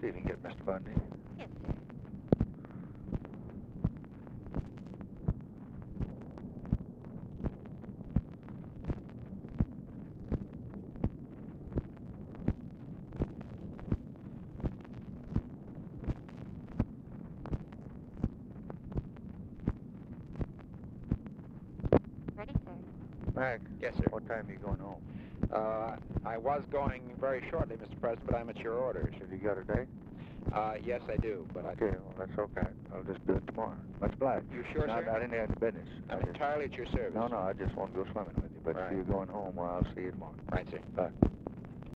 See if you can get Mr. Bundy. Yes, sir. Ready, sir. Mac. Yes, sir. What time are you going home? I was going very shortly, Mr. President, but I'm at your orders. Have you got a date? Yes, I do, but Okay, well, that's okay. I'll just do it tomorrow. Much obliged. You sure, Not, sir? not any other business. I'm entirely at your service. No, I just want to go swimming with you. But Right. if you're going home, well, I'll see you tomorrow. Right, sir. Bye.